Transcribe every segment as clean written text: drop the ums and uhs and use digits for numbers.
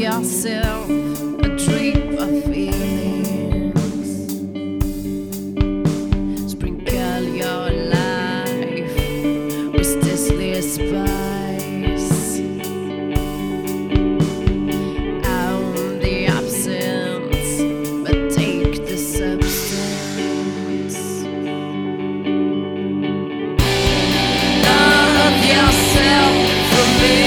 yourself a drip of feelings. Sprinkle your life with tasteless spice. Own the absence, but take the substance. Love yourself for me.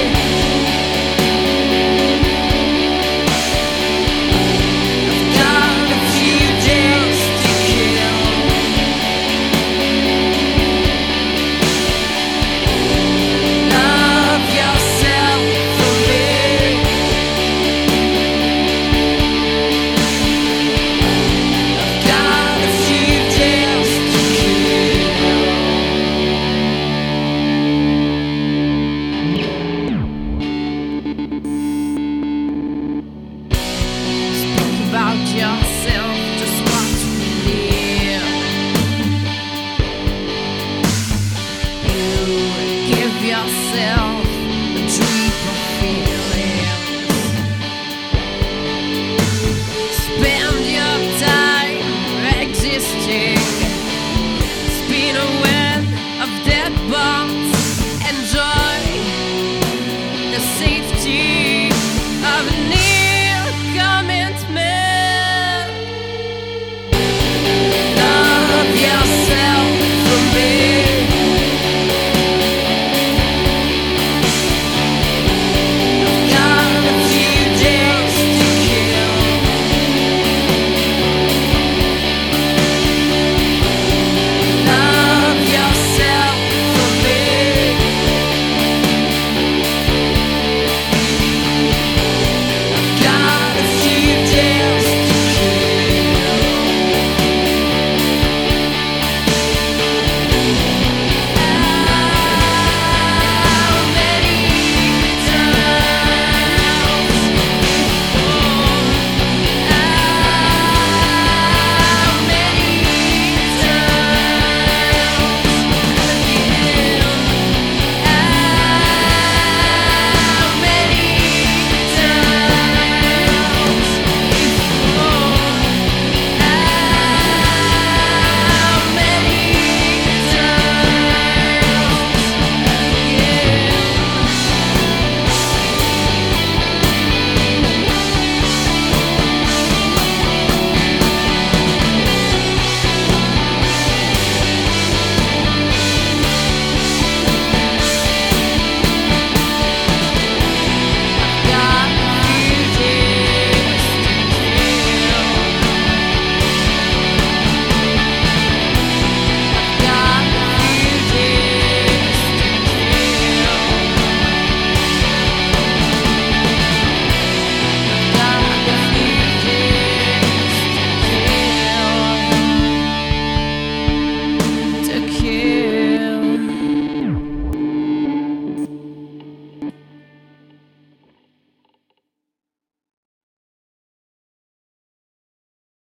About yourself, just what we live. You give yourself a drip of feelings. Spend your time existing. Spin a web of dead bones. Enjoy the safety